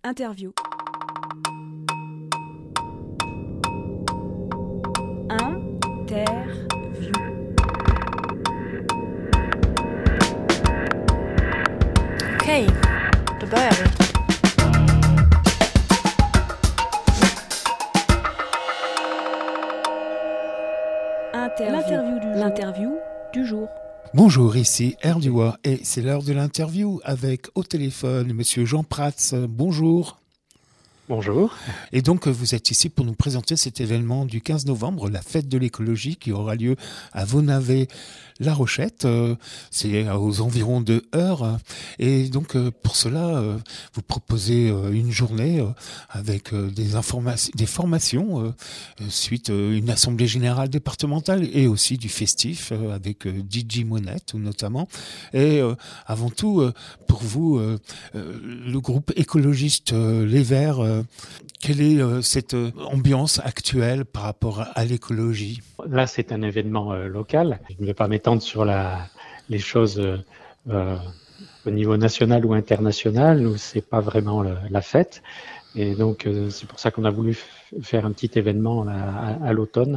Interview. Interview. Okej, då börjar vi. L'interview du jour. Bonjour, ici Erdua et c'est l'heure de l'interview avec au téléphone Monsieur Jean Prats. Bonjour. Bonjour. Et donc vous êtes ici pour nous présenter cet événement du 15 novembre, la fête de l'écologie qui aura lieu à Vaunavet-La Rochette. C'est aux environs de Heures. Et donc pour cela, vous proposez une journée avec des formations suite une assemblée générale départementale et aussi du festif avec DJ Monette notamment. Et avant tout, pour vous, le groupe écologiste Les Verts, quelle est cette ambiance actuelle par rapport à l'écologie ? Là, c'est un événement local. Je ne vais pas m'étendre sur les choses au niveau national ou international. Nous, c'est pas vraiment la fête. Et donc, c'est pour ça qu'on a voulu faire un petit événement à l'automne.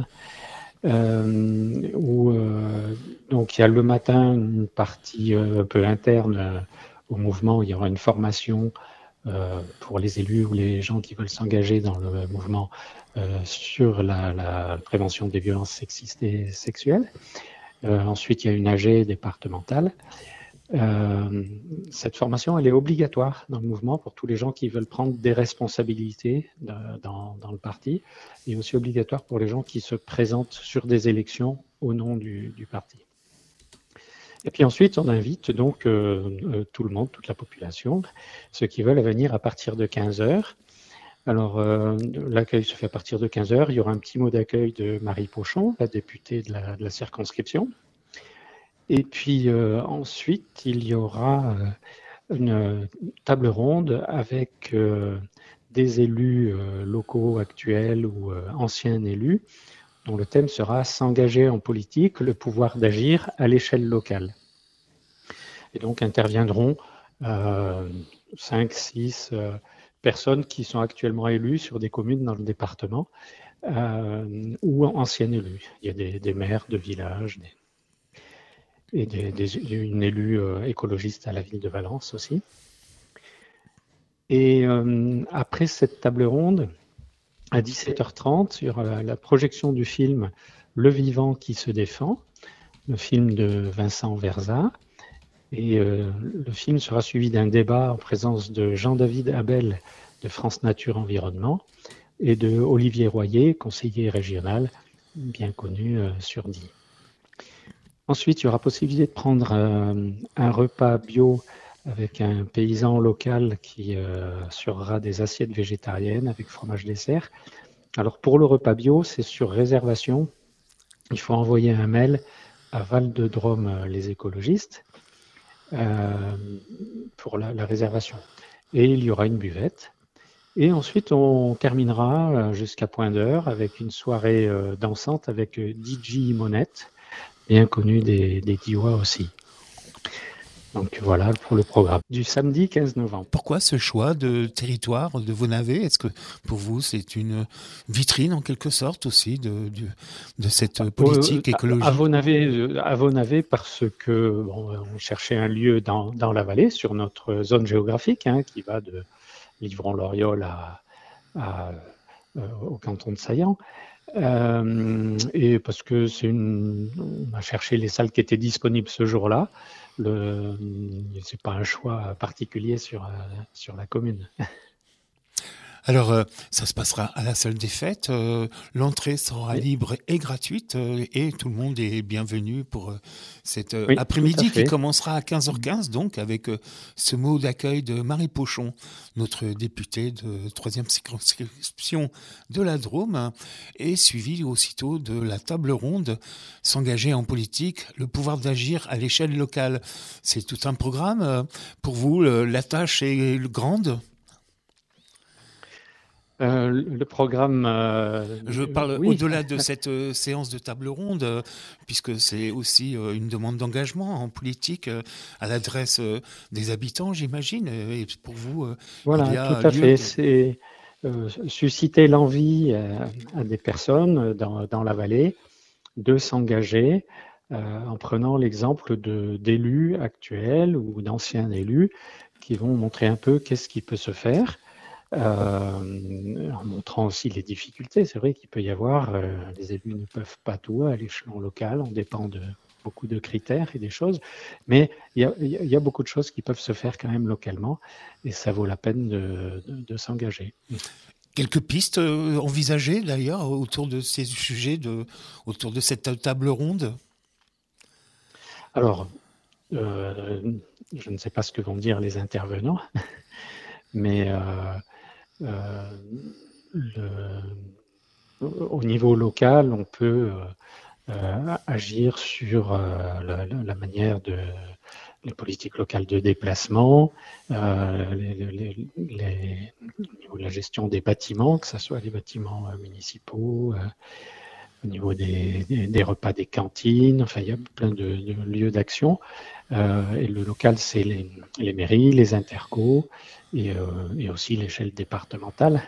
Où donc il y a le matin une partie un peu interne au mouvement. Il y aura une formation pour les élus ou les gens qui veulent s'engager dans le mouvement sur la prévention des violences sexistes et sexuelles. Ensuite, il y a une AG départementale. Cette formation, elle est obligatoire dans le mouvement pour tous les gens qui veulent prendre des responsabilités dans le parti, et aussi obligatoire pour les gens qui se présentent sur des élections au nom du parti. Et puis ensuite, on invite donc tout le monde, toute la population, ceux qui veulent venir à partir de 15h. Alors, l'accueil se fait à partir de 15h. Il y aura un petit mot d'accueil de Marie Pochon, la députée de la circonscription. Et puis ensuite, il y aura une table ronde avec des élus locaux actuels ou anciens élus, dont le thème sera « S'engager en politique, le pouvoir d'agir à l'échelle locale ». Et donc interviendront 5-6 personnes qui sont actuellement élues sur des communes dans le département ou anciens élus. Il y a des maires de villages et une élue écologiste à la ville de Valence aussi. Et après cette table ronde, à 17h30, il y aura la projection du film Le Vivant qui se défend, le film de Vincent Verza. Et le film sera suivi d'un débat en présence de Jean-David Abel de France Nature Environnement et de Olivier Royer, conseiller régional bien connu sur Die. Ensuite, il y aura possibilité de prendre un repas bio avec un paysan local qui assurera des assiettes végétariennes avec fromage dessert. Alors pour le repas bio, c'est sur réservation. Il faut envoyer un mail à Val de Drôme les écologistes pour la réservation. Et il y aura une buvette. Et ensuite, on terminera jusqu'à point d'heure avec une soirée dansante avec DJ Monette, bien connu des Diois aussi. Donc voilà pour le programme du samedi 15 novembre. Pourquoi ce choix de territoire de Vaunavet ? Est-ce que pour vous c'est une vitrine en quelque sorte aussi de cette politique écologique ? À Vaunavet parce que on cherchait un lieu dans la vallée sur notre zone géographique qui va de Livron-Loriol au canton de Saillant. Et parce que on a cherché les salles qui étaient disponibles ce jour-là. C'est pas un choix particulier sur la commune. Alors, ça se passera à la salle des fêtes. L'entrée sera libre et gratuite et tout le monde est bienvenu pour cet après-midi qui commencera à 15h15, donc avec ce mot d'accueil de Marie Pochon, notre députée de 3e circonscription de la Drôme, et suivi aussitôt de la table ronde « S'engager en politique, le pouvoir d'agir à l'échelle locale ». C'est tout un programme. Pour vous, la tâche est grande ? Le programme, Je parle oui. au-delà de cette séance de table ronde, puisque c'est aussi une demande d'engagement en politique à l'adresse des habitants, j'imagine. Et pour vous, il Voilà, y tout a à lieu fait. de... C'est susciter l'envie à des personnes dans la vallée de s'engager en prenant l'exemple d'élus actuels ou d'anciens élus qui vont montrer un peu qu'est-ce qui peut se faire, en montrant aussi les difficultés. C'est vrai qu'il peut y avoir, les élus ne peuvent pas tout à l'échelon local, on dépend de beaucoup de critères et des choses, mais il y a beaucoup de choses qui peuvent se faire quand même localement et ça vaut la peine de s'engager. Quelques pistes envisagées d'ailleurs autour de ces sujets, autour de cette table ronde. Alors, je ne sais pas ce que vont dire les intervenants, mais au niveau local, on peut agir sur la manière de les politiques locales de déplacement, au niveau de la gestion des bâtiments, que ce soit les bâtiments municipaux, au niveau des repas des cantines, enfin il y a plein de lieux d'action. Et le local, c'est les mairies, les intercos et aussi l'échelle départementale.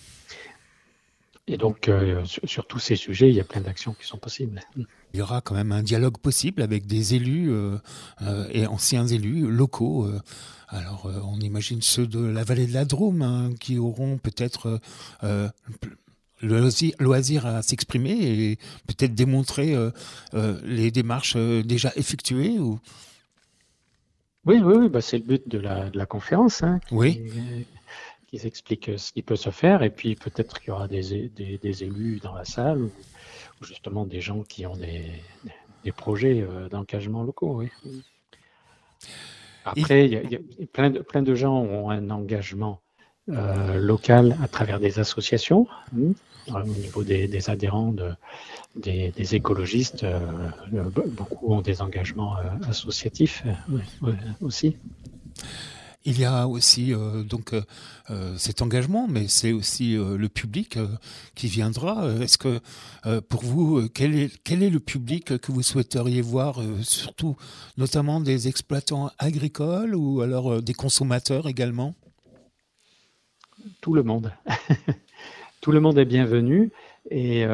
Et donc, sur tous ces sujets, il y a plein d'actions qui sont possibles. Il y aura quand même un dialogue possible avec des élus et anciens élus locaux. Alors, on imagine ceux de la vallée de la Drôme hein, qui auront peut-être le loisir à s'exprimer et peut-être démontrer les démarches déjà effectuées ou... Oui, bah c'est le but de la conférence, hein, Oui. qui s'explique ce qui peut se faire. Et puis peut-être qu'il y aura des élus dans la salle ou justement des gens qui ont des projets d'engagement locaux. Oui. Après, il y a plein de gens ont un engagement local à travers des associations. Au niveau des adhérents, des écologistes, beaucoup ont des engagements associatifs aussi. Il y a aussi donc cet engagement, mais c'est aussi le public qui viendra. Est-ce que pour vous, quel est le public que vous souhaiteriez voir, surtout notamment des exploitants agricoles ou alors des consommateurs également? Tout le monde. Tout le monde est bienvenu et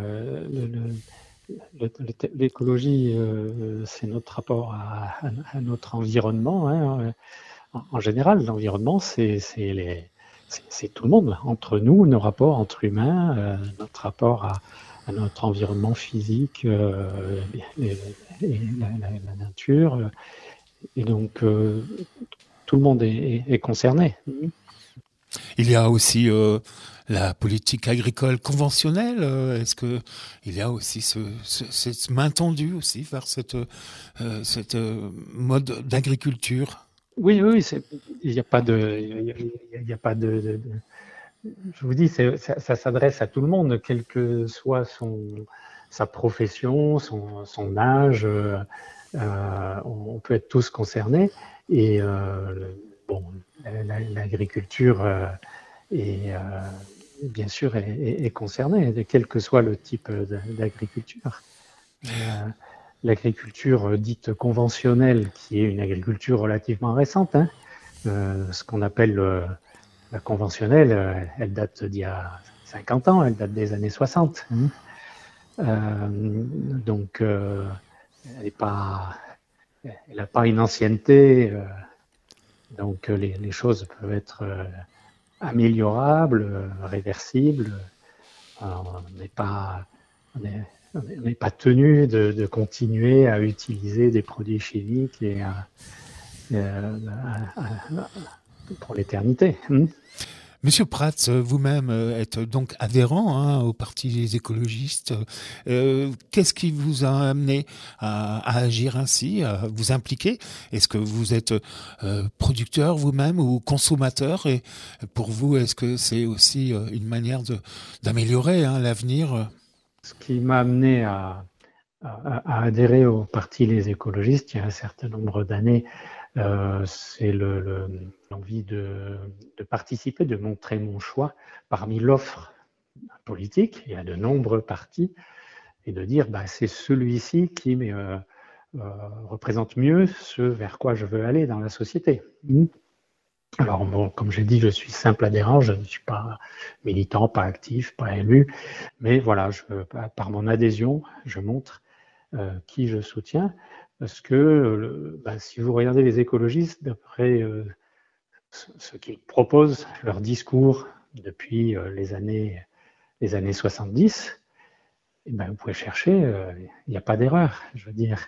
l'écologie, c'est notre rapport à notre environnement. Hein. En général, l'environnement, c'est tout le monde. Entre nous, nos rapports entre humains, notre rapport à notre environnement physique et la nature. Et donc, tout le monde est concerné. Il y a aussi la politique agricole conventionnelle. Est-ce que il y a aussi cette main tendue aussi vers cette mode d'agriculture? Oui, il n'y a pas je vous dis, ça s'adresse à tout le monde, quelle que soit sa profession, son âge. On peut être tous concernés. Et bon, l'agriculture bien sûr est concernée, quel que soit le type d'agriculture. L'agriculture dite conventionnelle, qui est une agriculture relativement récente, hein, ce qu'on appelle la conventionnelle, elle date d'il y a 50 ans, elle date des années 60. Donc, elle n'a pas une ancienneté, donc les choses peuvent être améliorables, réversibles. On n'est pas tenu de continuer à utiliser des produits chimiques pour l'éternité. Monsieur Prats, vous-même êtes donc adhérent hein, au Parti des écologistes. Qu'est-ce qui vous a amené à agir ainsi, à vous impliquer? Est-ce que vous êtes producteur vous-même ou consommateur? Et pour vous, est-ce que c'est aussi une manière d'améliorer hein, l'avenir? Ce qui m'a amené à adhérer au Parti des écologistes il y a un certain nombre d'années, C'est l'envie de participer, de montrer mon choix parmi l'offre politique. Il y a de nombreux partis, et de dire c'est celui-ci qui représente mieux ce vers quoi je veux aller dans la société. Alors, bon, comme j'ai dit, je suis simple adhérent, je ne suis pas militant, pas actif, pas élu, mais voilà, par mon adhésion, je montre qui je soutiens, parce que si vous regardez les écologistes, d'après ce qu'ils proposent, leur discours depuis les années 70, vous pouvez chercher, il n'y a pas d'erreur, je veux dire.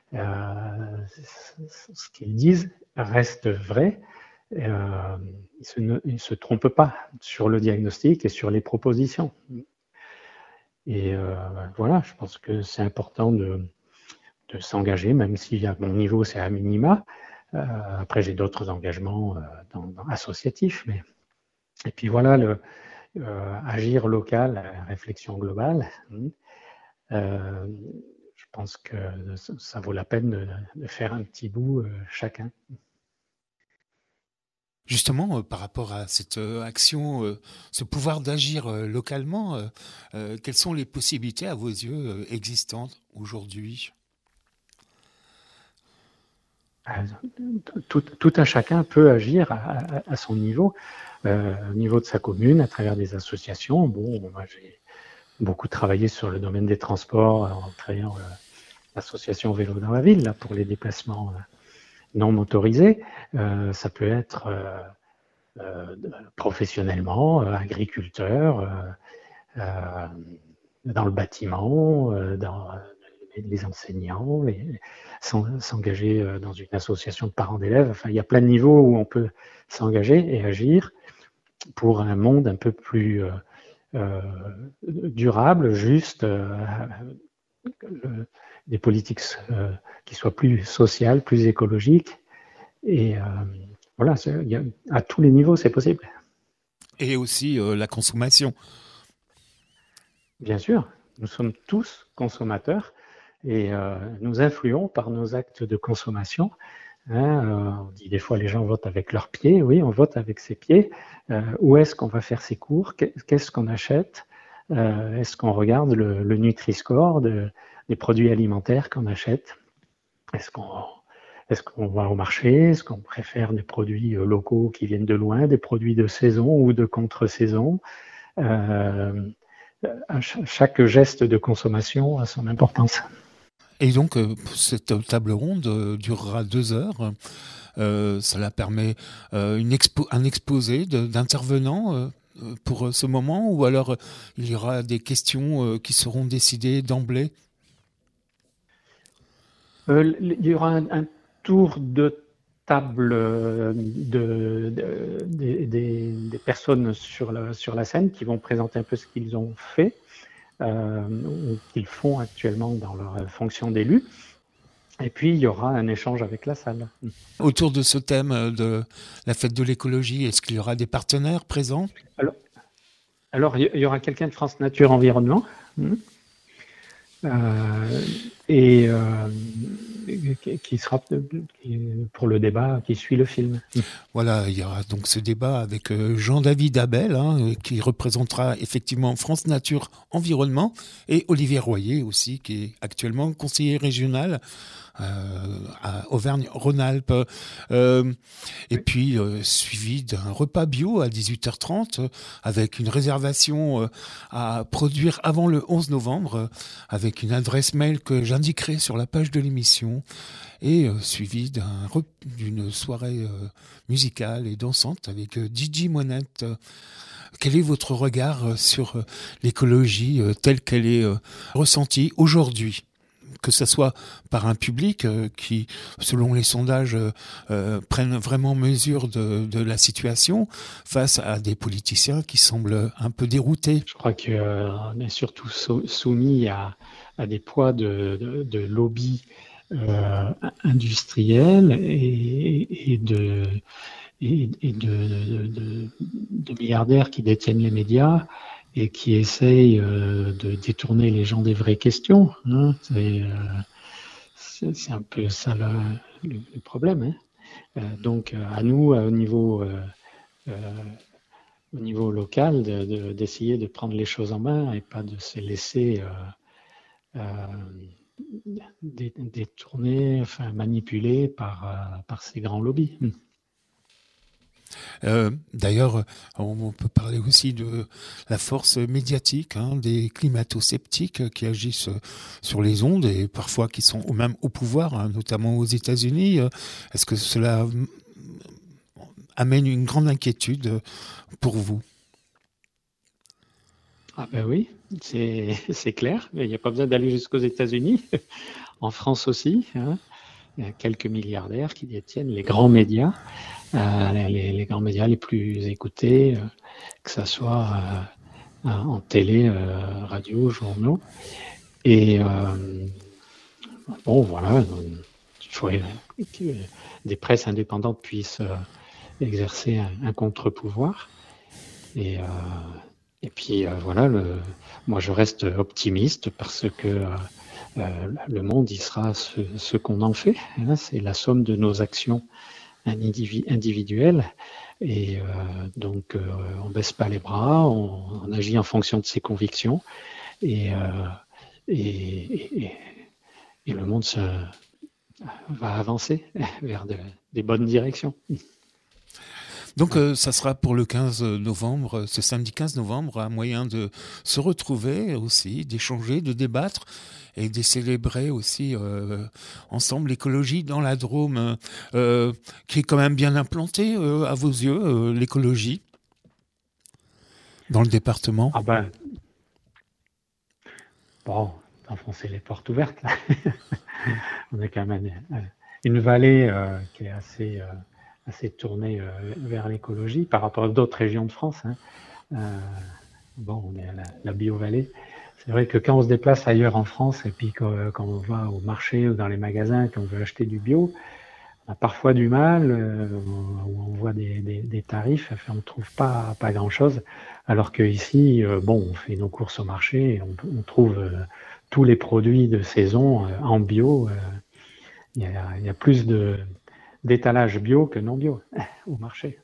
Ce qu'ils disent reste vrai. Ils ne se trompent pas sur le diagnostic et sur les propositions. Et voilà, je pense que c'est important de s'engager, même si à mon niveau c'est à minima. Après, j'ai d'autres engagements associatifs. Et puis voilà, agir local, réflexion globale. Je pense que ça vaut la peine de faire un petit bout chacun. Justement, par rapport à cette action, ce pouvoir d'agir localement, quelles sont les possibilités à vos yeux existantes aujourd'hui ? Tout un chacun peut agir à son niveau, au niveau de sa commune, à travers des associations. Bon, moi j'ai beaucoup travaillé sur le domaine des transports en créant l'association Vélo dans la ville là, pour les déplacements non motorisés. Ça peut être professionnellement, agriculteur, dans le bâtiment, dans les enseignants, s'engager dans une association de parents d'élèves. Enfin, il y a plein de niveaux où on peut s'engager et agir pour un monde un peu plus durable, juste, des politiques qui soient plus sociales, plus écologiques. Et voilà, à tous les niveaux, c'est possible. Et aussi la consommation. Bien sûr, nous sommes tous consommateurs et nous influons par nos actes de consommation. On dit des fois les gens votent avec leurs pieds. Oui, on vote avec ses pieds. Où est-ce qu'on va faire ses cours? Qu'est-ce qu'on achète? Est-ce qu'on regarde le Nutri-Score des produits alimentaires qu'on achète? Est-ce qu'on va au marché? Est-ce qu'on préfère des produits locaux qui viennent de loin, des produits de saison ou de contre-saison? Chaque geste de consommation a son importance. Et donc, cette table ronde durera 2 heures. Cela permet un exposé d'intervenants pour ce moment, ou alors il y aura des questions qui seront décidées d'emblée? Il y aura un tour de table des personnes sur la scène qui vont présenter un peu ce qu'ils ont fait ou qu'ils font actuellement dans leur fonction d'élu. Et puis, il y aura un échange avec la salle. Autour de ce thème de la fête de l'écologie, est-ce qu'il y aura des partenaires présents? Alors, il y aura quelqu'un de France Nature Environnement. Et qui sera pour le débat qui suit le film. Voilà, il y aura donc ce débat avec Jean-David Abel, qui représentera effectivement France Nature Environnement, et Olivier Royer aussi, qui est actuellement conseiller régional à Auvergne-Rhône-Alpes. Et puis, suivi d'un repas bio à 18h30, avec une réservation à produire avant le 11 novembre, avec une adresse mail que j'indiquerai sur la page de l'émission, et suivi d'une soirée musicale et dansante avec Gigi Monette. Quel est votre regard sur l'écologie telle qu'elle est ressentie aujourd'hui ? Que ce soit par un public qui, selon les sondages, prennent vraiment mesure de la situation, face à des politiciens qui semblent un peu déroutés. Je crois qu'on est surtout soumis à des poids de lobby industriels et de milliardaires qui détiennent les médias et qui essayent de détourner les gens des vraies questions. C'est un peu ça le problème. Donc à nous, au niveau local, d'essayer de prendre les choses en main et pas de se laisser détourner, manipuler par ces grands lobbies. D'ailleurs, on peut parler aussi de la force médiatique, des climato-sceptiques qui agissent sur les ondes et parfois qui sont même au pouvoir, notamment aux États-Unis. Est-ce que cela amène une grande inquiétude pour vous? Ah ben oui, c'est clair. Il n'y a pas besoin d'aller jusqu'aux États-Unis. En France aussi, il y a quelques milliardaires qui détiennent les grands médias. Les grands médias les plus écoutés, que ce soit en télé, radio, journaux. Et voilà, il faut que des presses indépendantes puissent exercer un contre-pouvoir. Et puis voilà, moi je reste optimiste parce que le monde, il sera ce qu'on en fait. C'est la somme de nos actions individuel et donc on baisse pas les bras, on agit en fonction de ses convictions et le monde va avancer vers des bonnes directions. Donc ça sera pour le 15 novembre, ce samedi 15 novembre, un moyen de se retrouver aussi, d'échanger, de débattre et de célébrer aussi ensemble l'écologie dans la Drôme, qui est quand même bien implantée à vos yeux, l'écologie dans le département. Ah ben, bon, d'enfoncer les portes ouvertes là. On est quand même une vallée qui est assez tournée vers l'écologie par rapport à d'autres régions de France. On est à la bio-vallée. C'est vrai que quand on se déplace ailleurs en France et puis quand on va au marché ou dans les magasins, quand on veut acheter du bio, on a parfois du mal, où on voit des tarifs, on ne trouve pas grand-chose. Alors qu'ici, on fait nos courses au marché et on trouve tous les produits de saison en bio. Il y a plus d'étalage bio que non bio au marché.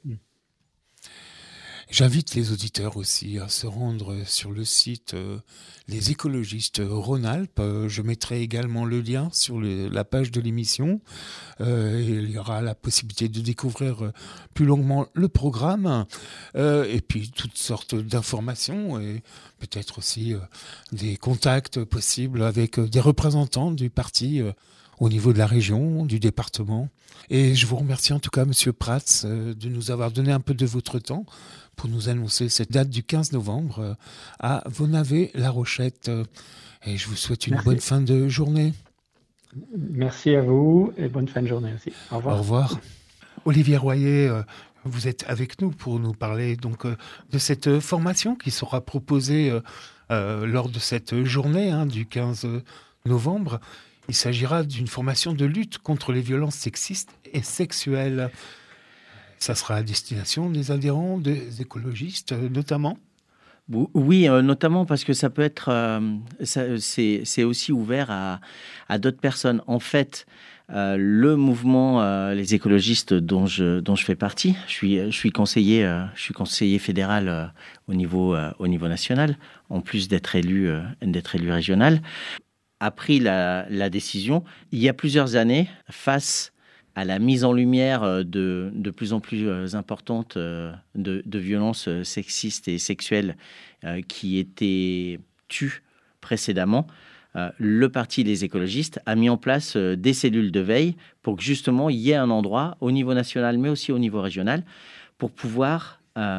J'invite les auditeurs aussi à se rendre sur le site Les Écologistes Rhône-Alpes. Je mettrai également le lien sur la page de l'émission. Il y aura la possibilité de découvrir plus longuement le programme et puis toutes sortes d'informations et peut-être aussi des contacts possibles avec des représentants du parti au niveau de la région, du département. Et je vous remercie en tout cas, Monsieur Prats, de nous avoir donné un peu de votre temps pour nous annoncer cette date du 15 novembre à Vonavé-La Rochette. Et je vous souhaite une bonne fin de journée. Merci à vous et bonne fin de journée aussi. Au revoir. Au revoir. Olivier Royer, vous êtes avec nous pour nous parler donc de cette formation qui sera proposée lors de cette journée du 15 novembre. Il s'agira d'une formation de lutte contre les violences sexistes et sexuelles. Ça sera à destination des adhérents, des écologistes notamment. Oui, notamment parce que ça peut être, c'est aussi ouvert à d'autres personnes. En fait, le mouvement, les écologistes dont je fais partie, je suis conseiller fédéral au niveau national, en plus d'être élu régional, a pris la décision il y a plusieurs années face à la mise en lumière de plus en plus importante de violences sexistes et sexuelles qui étaient tues précédemment. Le parti des écologistes a mis en place des cellules de veille pour que justement il y ait un endroit au niveau national mais aussi au niveau régional pour pouvoir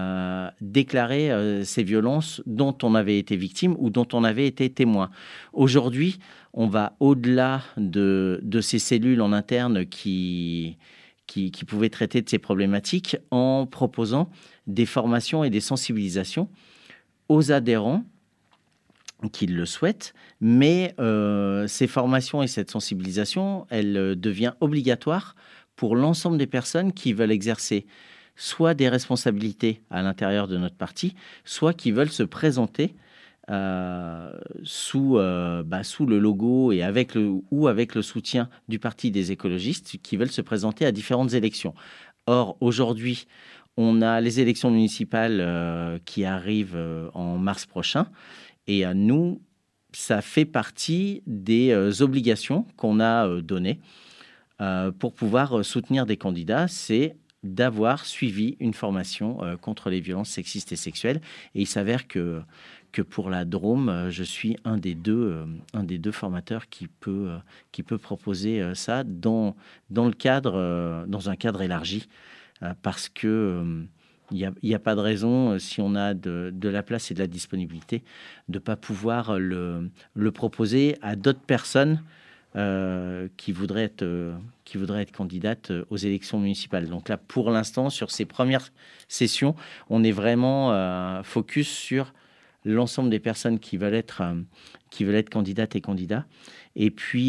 déclarer ces violences dont on avait été victime ou dont on avait été témoin. Aujourd'hui, on va au-delà de ces cellules en interne qui pouvaient traiter de ces problématiques en proposant des formations et des sensibilisations aux adhérents qui le souhaitent, mais ces formations et cette sensibilisation, elle devient obligatoire pour l'ensemble des personnes qui veulent exercer soit des responsabilités à l'intérieur de notre parti, soit qui veulent se présenter sous le logo et avec le soutien du Parti des écologistes qui veulent se présenter à différentes élections. Or, aujourd'hui, on a les élections municipales qui arrivent en mars prochain. Et nous, ça fait partie des obligations qu'on a données pour pouvoir soutenir des candidats. C'est d'avoir suivi une formation contre les violences sexistes et sexuelles. Et il s'avère que pour la Drôme, je suis un des deux formateurs qui peut proposer ça dans un cadre élargi, parce que il n'y a pas de raison, si on a de la place et de la disponibilité, de ne pas pouvoir le proposer à d'autres personnes qui voudraient être candidates aux élections municipales. Donc là, pour l'instant, sur ces premières sessions, on est vraiment focus sur l'ensemble des personnes qui veulent être candidates et candidats. Et puis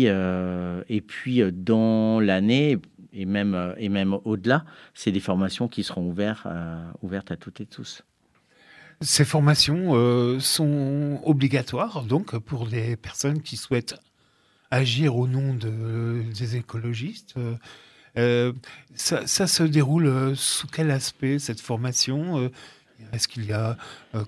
dans l'année, et même au-delà, c'est des formations qui seront ouvertes à toutes et tous. Ces formations sont obligatoires donc pour les personnes qui souhaitent agir au nom des écologistes. Ça se déroule sous quel aspect, cette formation ? Est-ce qu'il y a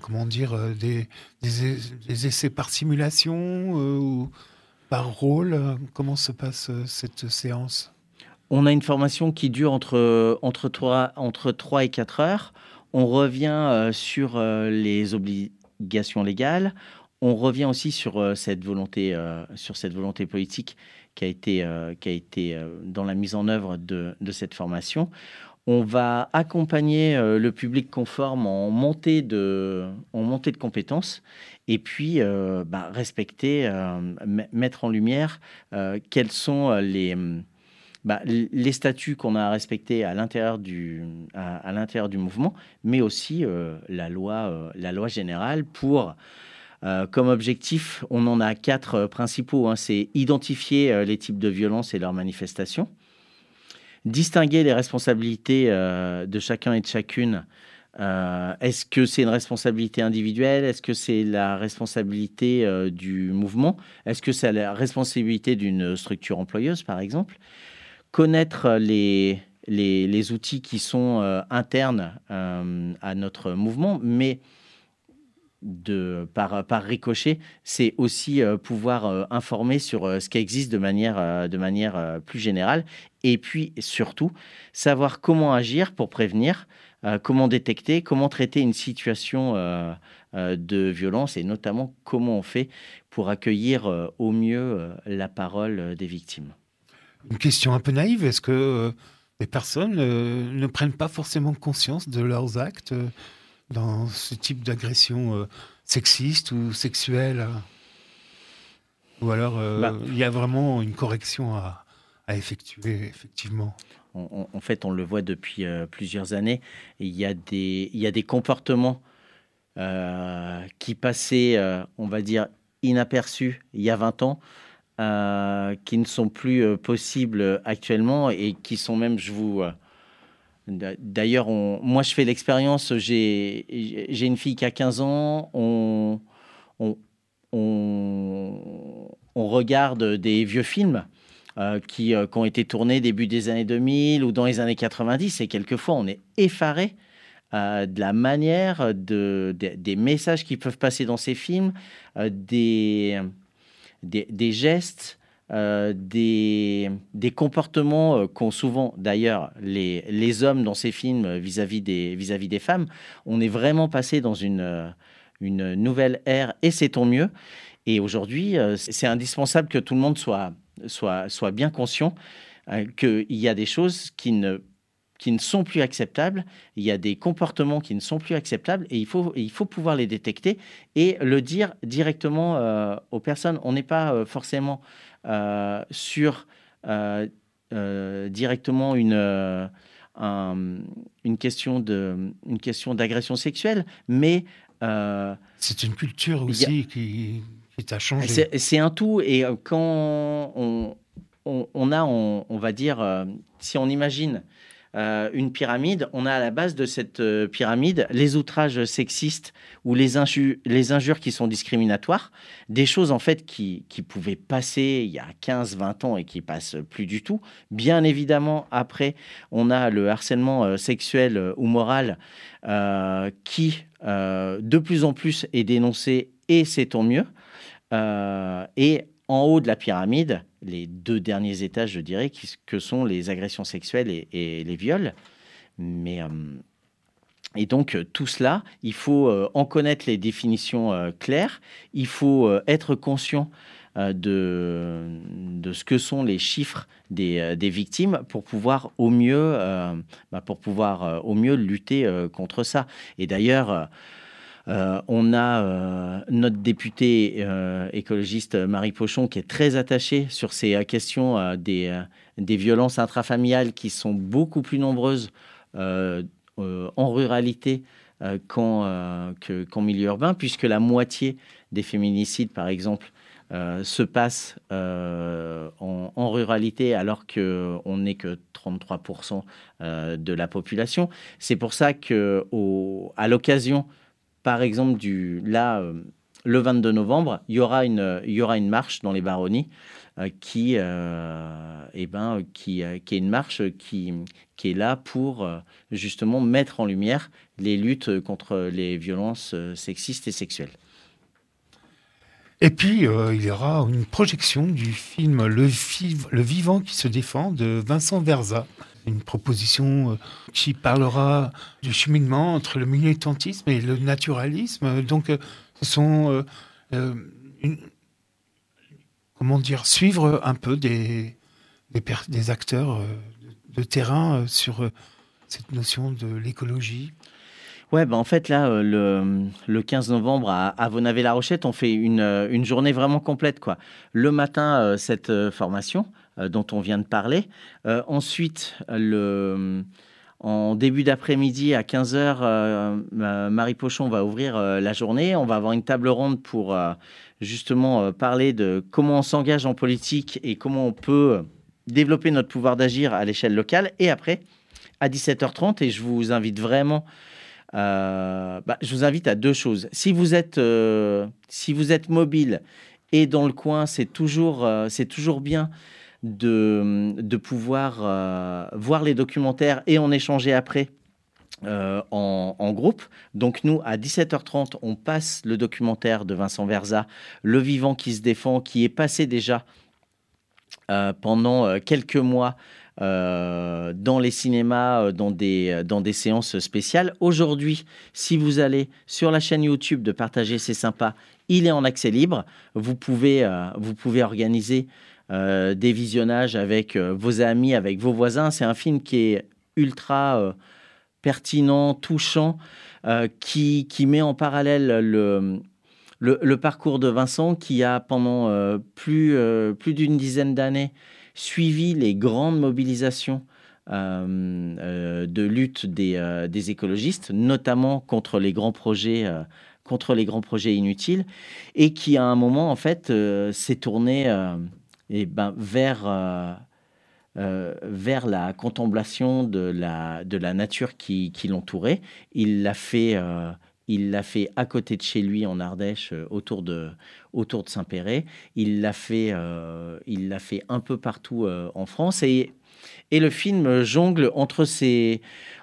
des essais par simulation ou par rôle ? Comment se passe cette séance ? On a une formation qui dure entre 3 et 4 heures. On revient sur les obligations légales. On revient aussi sur cette volonté politique qui a été dans la mise en œuvre de cette formation. On va accompagner le public conforme en montée de compétences et puis respecter, mettre en lumière quels sont les statuts qu'on a à respecter à l'intérieur du mouvement, mais aussi la loi générale pour... comme objectif, on en a 4 principaux. C'est identifier les types de violences et leurs manifestations, distinguer les responsabilités de chacun et de chacune. Est-ce que c'est une responsabilité individuelle ? Est-ce que c'est la responsabilité du mouvement ? Est-ce que c'est la responsabilité d'une structure employeuse, par exemple ? Connaître les outils qui sont internes à notre mouvement, mais par ricochet, c'est aussi pouvoir informer sur ce qui existe de manière plus générale, et puis surtout savoir comment agir pour prévenir, comment détecter, comment traiter une situation de violence, et notamment comment on fait pour accueillir au mieux la parole des victimes. Une question un peu naïve, est-ce que les personnes ne prennent pas forcément conscience de leurs actes dans ce type d'agression sexiste ou sexuelle ? Ou alors il y a vraiment une correction à effectuer, effectivement ? En fait, on le voit depuis plusieurs années. Il y a des comportements qui passaient, on va dire, inaperçus il y a 20 ans, qui ne sont plus possibles actuellement et qui sont même, d'ailleurs, moi je fais l'expérience, j'ai une fille qui a 15 ans, on regarde des vieux films qui ont été tournés début des années 2000 ou dans les années 90, et quelquefois on est effaré de la manière des messages qui peuvent passer dans ces films, des gestes, des comportements qu'ont souvent d'ailleurs les hommes dans ces films vis-à-vis des femmes. On est vraiment passé dans une nouvelle ère, et c'est tant mieux. Et aujourd'hui, c'est indispensable que tout le monde soit bien conscient qu'il y a des choses qui ne sont plus acceptables, il y a des comportements qui ne sont plus acceptables, et il faut pouvoir les détecter et le dire directement aux personnes. On n'est pas forcément sur directement une question d'agression sexuelle, mais c'est une culture aussi qui t'a changé. C'est un tout, et quand on va dire, si on imagine une pyramide, on a à la base de cette pyramide les outrages sexistes ou les injures qui sont discriminatoires, des choses en fait qui pouvaient passer il y a 15-20 ans et qui passent plus du tout. Bien évidemment, après, on a le harcèlement sexuel ou moral qui, de plus en plus, est dénoncé et c'est tant mieux. Et en haut de la pyramide, les 2 derniers étages, je dirais, que sont les agressions sexuelles et les viols. Et donc, tout cela, il faut en connaître les définitions claires. Il faut être conscient de ce que sont les chiffres des victimes pour pouvoir au mieux lutter contre ça. Et d'ailleurs, on a notre députée écologiste Marie Pochon qui est très attachée sur ces questions des violences intrafamiliales qui sont beaucoup plus nombreuses en ruralité qu'en milieu urbain, puisque la moitié des féminicides, par exemple, se passe en ruralité alors qu'on n'est que 33% de la population. C'est pour ça qu'à l'occasion, par exemple, le 22 novembre, il y aura une marche dans les Baronnies qui est une marche qui est là pour justement mettre en lumière les luttes contre les violences sexistes et sexuelles. Et puis, il y aura une projection du film Le vivant qui se défend de Vincent Verza. Une proposition qui parlera du cheminement entre le militantisme et le naturalisme. Donc, ce sont, suivre un peu des acteurs de terrain sur cette notion de l'écologie. Ouais, en fait, là, le 15 novembre, à Vonavé-la-Rochette, on fait une journée vraiment complète, quoi. Le matin, cette formation dont on vient de parler. Ensuite, en début d'après-midi, à 15h, Marie Pochon va ouvrir la journée. On va avoir une table ronde pour justement parler de comment on s'engage en politique et comment on peut développer notre pouvoir d'agir à l'échelle locale. Et après, à 17h30, et je vous invite vraiment... je vous invite à 2 choses. Si vous êtes mobile et dans le coin, c'est toujours bien de pouvoir voir les documentaires et en échanger après en groupe. Donc nous, à 17h30, on passe le documentaire de Vincent Verza, Le vivant qui se défend, qui est passé déjà pendant quelques mois dans les cinémas, dans des séances spéciales. Aujourd'hui, si vous allez sur la chaîne YouTube de Partager, c'est sympa, il est en accès libre. Vous pouvez organiser des visionnages avec vos amis, avec vos voisins. C'est un film qui est ultra pertinent, touchant, qui met en parallèle le parcours de Vincent, qui a pendant plus d'une dizaine d'années suivi les grandes mobilisations de lutte des écologistes, notamment contre les grands projets inutiles, et qui à un moment en fait s'est tourné vers la contemplation de la nature qui l'entourait. Il l'a fait à côté de chez lui en Ardèche, autour de Saint-Péret. Il l'a fait un peu partout en France. Et le film jongle entre ces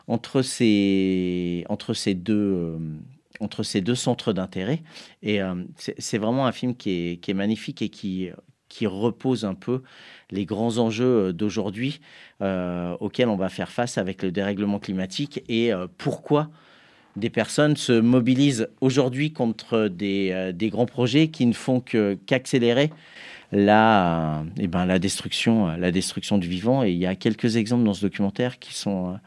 deux centres d'intérêt. Et c'est vraiment un film qui est magnifique et qui repose un peu les grands enjeux d'aujourd'hui auxquels on va faire face avec le dérèglement climatique et pourquoi des personnes se mobilisent aujourd'hui contre des grands projets qui ne font qu'accélérer la destruction du vivant. Et il y a quelques exemples dans ce documentaire qui sont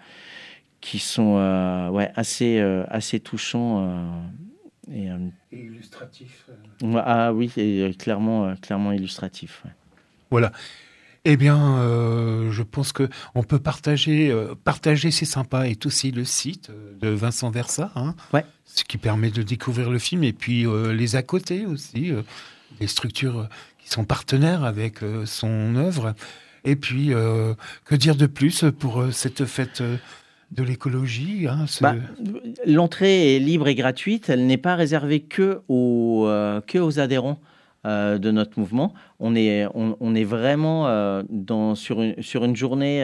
assez touchants et illustratifs. Ah oui, et clairement illustratifs. Ouais. Voilà. Eh bien, je pense qu'on peut partager, c'est sympa, est aussi le site de Vincent Verza, ouais. Ce qui permet de découvrir le film, et puis les à côté aussi, les structures qui sont partenaires avec son œuvre. Et puis, que dire de plus pour cette fête de l'écologie, hein, l'entrée est libre et gratuite. Elle n'est pas réservée que aux adhérents de notre mouvement. On est vraiment sur une journée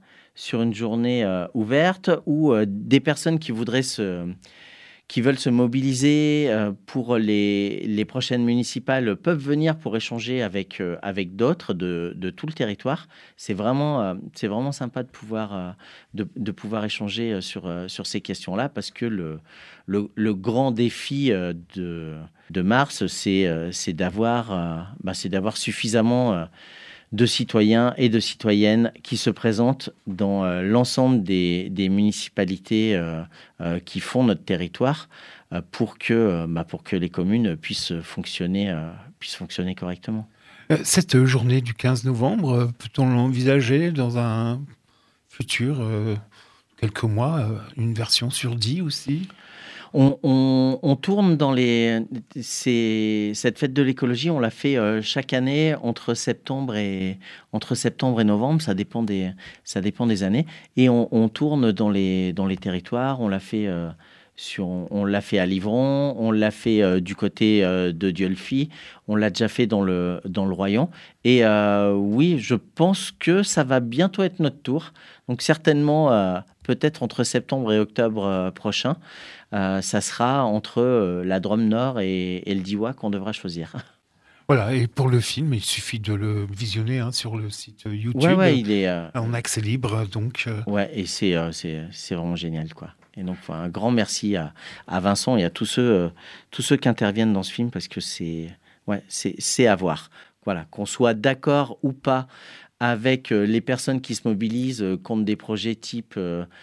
ouverte où des personnes qui veulent se mobiliser pour les prochaines municipales peuvent venir pour échanger avec d'autres de tout le territoire. C'est vraiment sympa de pouvoir échanger sur ces questions-là, parce que le grand défi de mars, c'est d'avoir suffisamment de citoyens et de citoyennes qui se présentent dans l'ensemble des municipalités qui font notre territoire pour que les communes puissent fonctionner correctement. Cette journée du 15 novembre, peut-on l'envisager dans un futur, quelques mois, une version sur 10 aussi ? On tourne dans cette fête de l'écologie, on l'a fait chaque année entre septembre et novembre, ça dépend des années, et on tourne dans les territoires. On l'a fait à Livron, on l'a fait du côté de Dieulefit, on l'a déjà fait dans le Royan, et oui, je pense que ça va bientôt être notre tour, donc certainement peut-être entre septembre et octobre prochain. Ça sera entre la Drôme Nord et le Diois qu'on devra choisir. Voilà, et pour le film, il suffit de le visionner sur le site YouTube. Ouais, il est en accès libre, donc. Ouais, et c'est vraiment génial, quoi. Et donc un grand merci à Vincent et à tous ceux qui interviennent dans ce film, parce que c'est à voir. Voilà, qu'on soit d'accord ou pas avec les personnes qui se mobilisent contre des projets type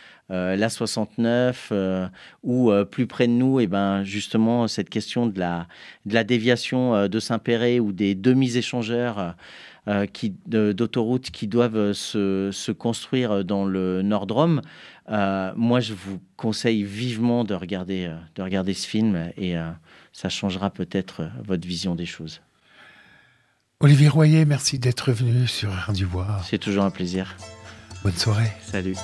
l'A69 ou plus près de nous, et justement cette question de la déviation de Saint-Péray, ou des demi-échangeurs d'autoroutes qui doivent se construire dans le Nord-Drôme. Moi, je vous conseille vivement de regarder ce film, et ça changera peut-être votre vision des choses. Olivier Royer, merci d'être venu sur Radio Bois. C'est toujours un plaisir. Bonne soirée. Salut.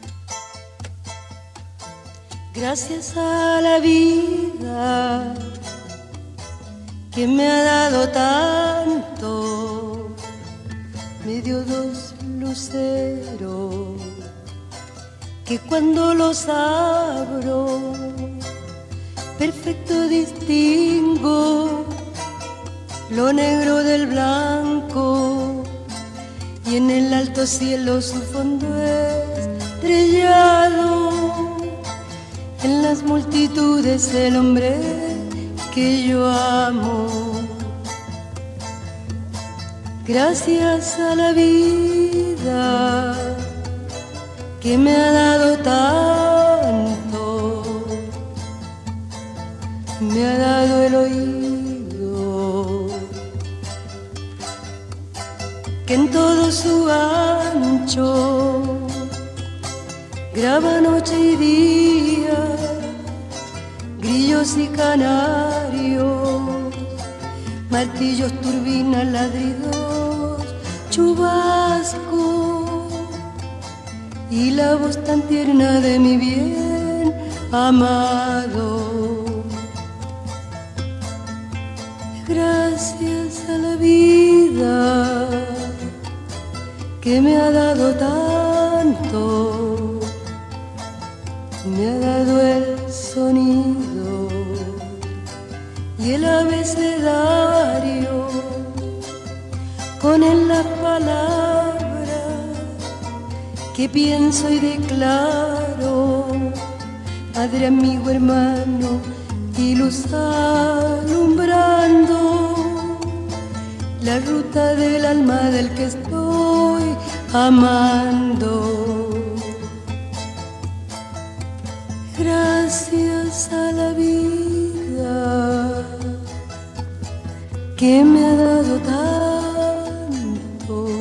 Gracias a la vida que me ha dado tanto, me dio dos luceros que cuando los abro perfecto distingo lo negro del blanco, y en el alto cielo su fondo estrellado. En las multitudes el hombre que yo amo. Gracias a la vida que me ha dado tanto, me ha dado el oído que en todo su ancho graba noche y día, grillos y canarios, martillos, turbinas, ladridos, chubasco, y la voz tan tierna de mi bien amado. Gracias a la vida que me ha dado tanto, me ha dado el sonido y el abecedario, con él las palabras que pienso y declaro, padre, amigo, hermano y luz alumbrando la ruta del alma del que estoy amando. Gracias a la vida que me ha dado tanto,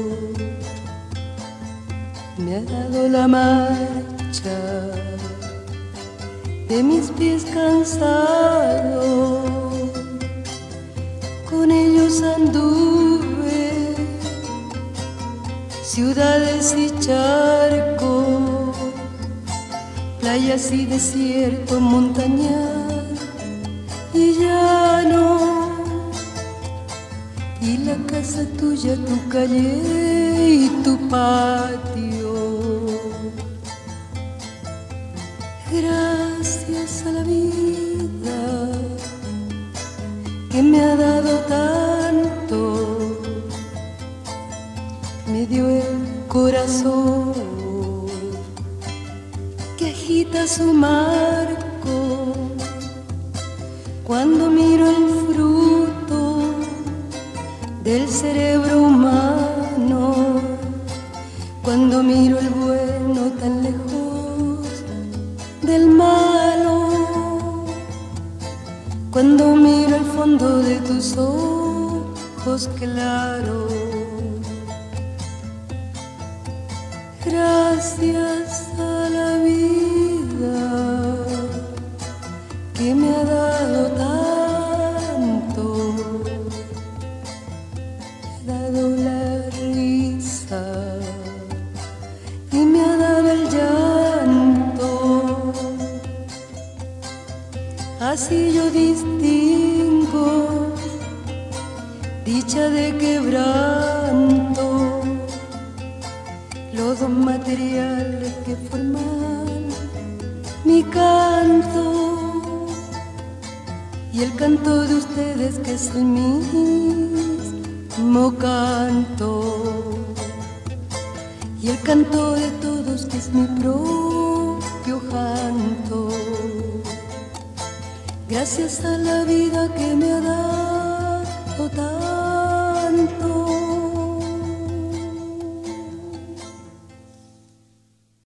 me ha dado la marcha de mis pies cansados, con ellos anduve ciudades y charcos, playas y desierto, montañas y llano, y la casa tuya, tu calle y tu patio. Gracias a la vida que me ha dado tanto, me dio el corazón que agita su marco cuando miro el fruto del cerebro humano, cuando miro el bueno tan lejos del malo, cuando miro el fondo de tus ojos claros. Gracias a la vida que me ha dado tanto, me ha dado la risa y me ha dado el llanto. Así yo distingo dicha de quebranto, los dos materiales que forman mi canto y el canto de ustedes que es el mismo canto y el canto de todos que es mi propio canto. Gracias a la vida que me ha dado